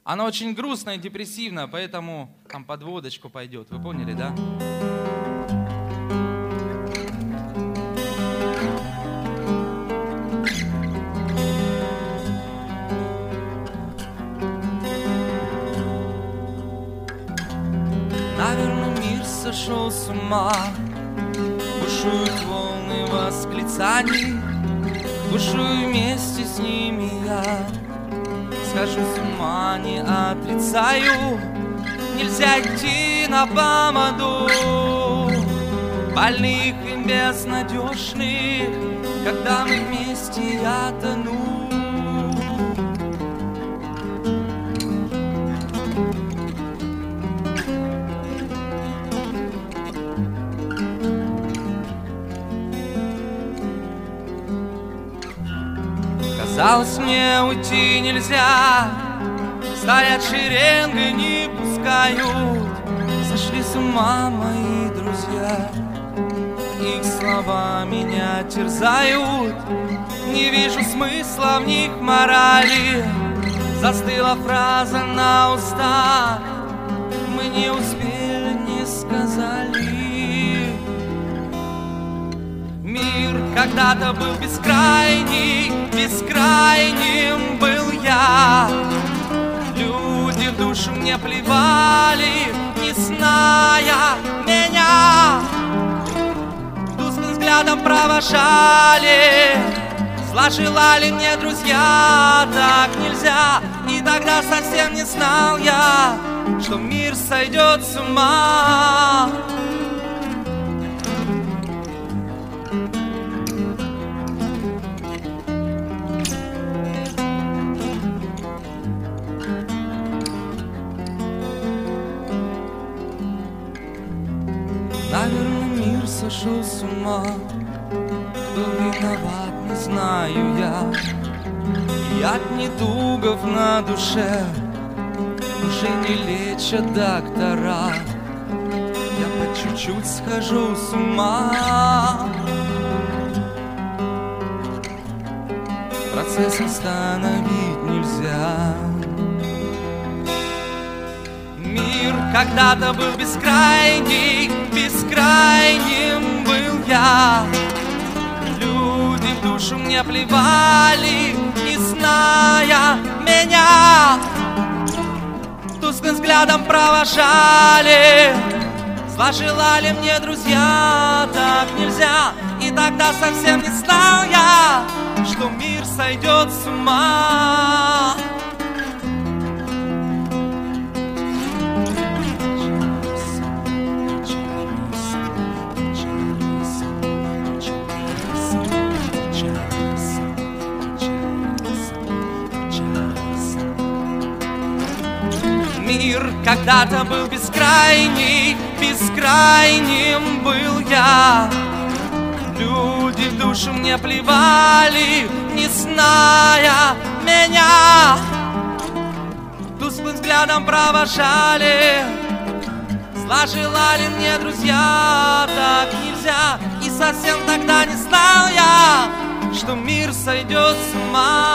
Она очень грустная и депрессивная, поэтому там под водочку пойдет. Вы поняли, да? Наверное, мир сошел с ума, бушуют волны восклицаний, бушую вместе с ними я. Схожу с ума, не отрицаю, нельзя идти на поводу больных и безнадежных, когда мы вместе, я тону. Казалось, мне уйти нельзя, стоят шеренгой, не пускают. Сошли с ума мои друзья, их слова меня терзают. Не вижу смысла в них морали, застыла фраза на устах, мы не успели, не сказали. Мир когда-то был бескрайний, бескрайним был я. Люди в душу мне плевали, не зная меня. Тусклым взглядом провожали, зла желали мне друзья. Так нельзя, и тогда совсем не знал я, что мир сойдет с ума. Наверное, мир сошел с ума, кто виноват, не знаю я. И от недугов на душе уже не лечат доктора. Я по чуть-чуть схожу с ума, процесс остановить нельзя. Мир когда-то был бескрайний, бескрайним был я. Люди в душу мне плевали, не зная меня. Тусклым взглядом провожали, зла желали мне друзья. Так нельзя, и тогда совсем не знал я, что мир сойдет с ума. Мир когда-то был бескрайний, бескрайним был я. Люди в душу мне плевали, не зная меня. Тусклым взглядом провожали, зла желали мне друзья. Так нельзя, и совсем тогда не знал я, что мир сойдет с ума.